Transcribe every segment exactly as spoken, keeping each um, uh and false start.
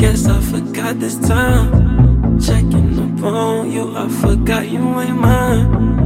guess I forgot this time. Checking up on you, I forgot you ain't mine.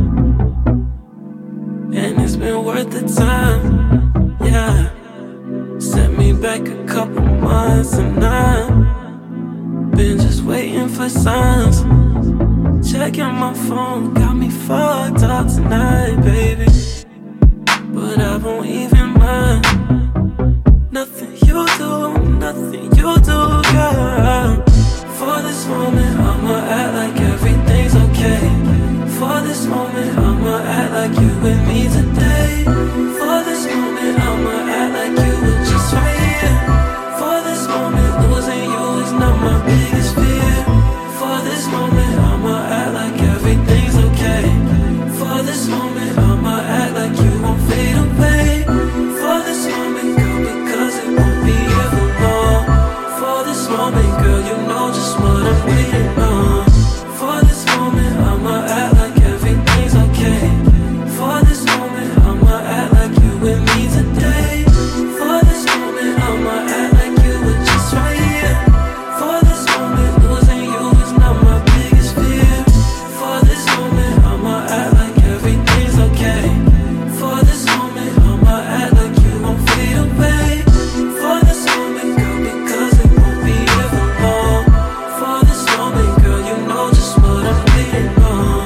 And it's been worth the time, yeah. Sent me back a couple months and I've been just waiting for signs. Checking my phone, got me fucked up tonight, baby. But I won't even mind. Nothing you do, nothing you do, girl. For this moment, I'ma act like everything's okay. For this moment, I'ma act like you with me today. For this moment, I'ma act like you were just right here. For this moment, losing you is not my biggest fear. For this moment, I'ma act like everything's okay. For this moment, I'ma act like you won't fade away. For this moment, girl, because it won't be ever long. For this moment, girl, you know just what I'm waiting on. For this moment, I'ma act like everything's okay. For this moment, I'ma act like you with me today. For this moment, I'ma act like you were just right here. For this moment, losing you is not my biggest fear. For this moment, I'ma act like everything's okay. For this moment, I'ma act like you won't fade away. For this moment, girl, because it won't be ever long. For this moment, girl, you know just what I'm waiting on.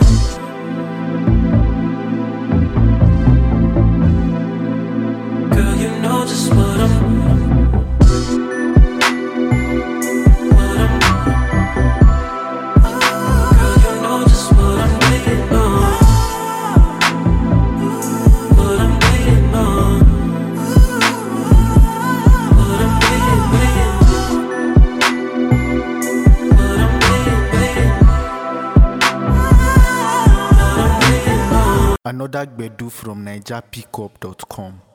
Girl, you know just what I'm what I'm Girl, you know just what I'm waiting on. What I'm waiting on. What I'm waiting, waiting. What I'm waiting, waiting. What I'm waiting on. Another Gbedu from Niger Pickup dot com.